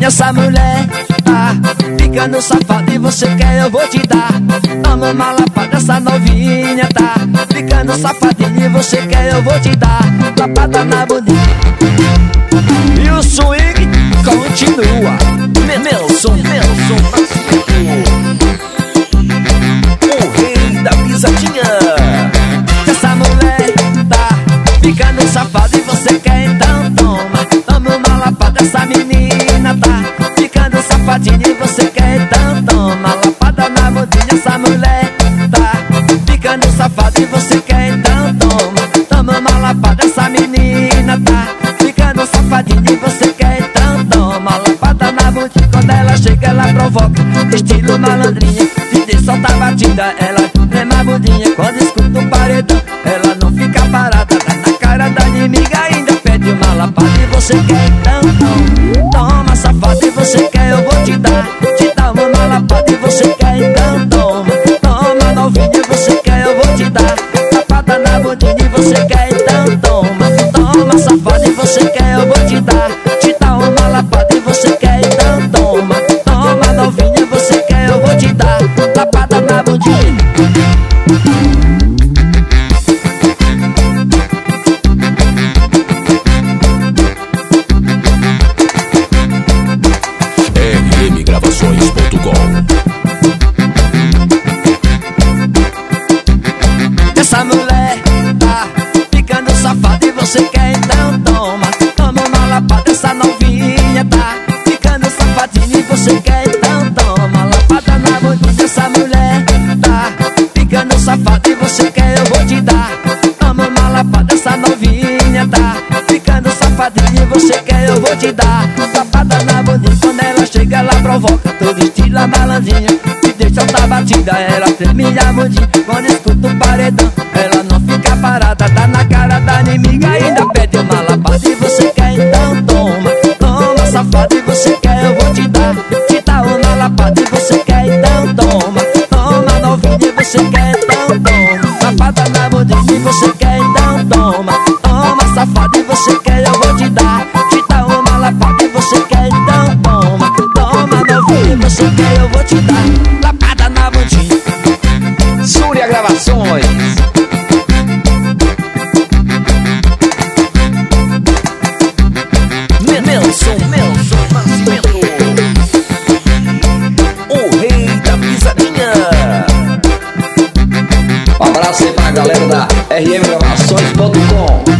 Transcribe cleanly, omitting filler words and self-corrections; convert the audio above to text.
Essa mulher tá ficando safada e você quer, eu vou te dar. Toma uma lapada, essa novinha tá ficando safadinha e você quer, eu vou te dar. Lapada na bundinha e o swing continua. Nelson o rei da pisadinha. Essa mulher tá ficando safada e você quer, então toma. Toma uma lapada, essa menina tá ficando safadinha e você quer, então toma. Lapada na bundinha, essa mulher tá ficando safada e você quer, então toma. Toma uma lapada, essa menina tá ficando safadinha e você quer, então toma. Lapada na bundinha, quando ela chega ela provoca, estilo malandrinha. DJ solta a batida, ela trema a bundinha. Quando escuta o paredão, ela não fica parada, dá na cara da inimiga, ainda pede uma lapada e você quer, então toma. Safada e você quer, eu vou te dar. Te dá uma lapada e você quer, então toma. Toma novinha e você quer, eu vou te dar. Lapada na bundinha e você quer, então toma. Toma safada e você quer, eu vou te dar. Te dá uma lapada e você quer, então toma. Toma novinha e você quer, eu vou te dar. Lapada na bundinha. Essa mulher tá ficando safada e você quer, então toma. Toma uma lapada, essa novinha tá ficando safadinha e você quer, então toma. Lapada na bundinha, essa mulher tá ficando safada e você quer, eu vou te dar. Toma uma lapada, essa novinha tá ficando safadinha e você quer, eu vou te dar. Lapada na bundinha, quando ela chega ela provoca, todo estilo a malandrinha. E deixa soltar a batida, ela treme a bundinha. Quando escuta o paredão, ela não fica parada, dá na cara da inimiga, ainda pede uma lapada e você quer, então toma. Toma safada e você quer, eu vou te dar. Te dá uma lapada e você quer, então toma. Toma novinha e você quer, então toma. Lapada na bundinha e você quer, então toma. Toma safada e você quer, eu vou te dar. Te dá uma lapada e você quer, então toma. Toma novinha e você quer, eu vou te dar. Lapada na bundinha. Súria Gravações. Nelson Nascimento, o rei da pisadinha. Um abraço aí pra galera da rmgravações.com.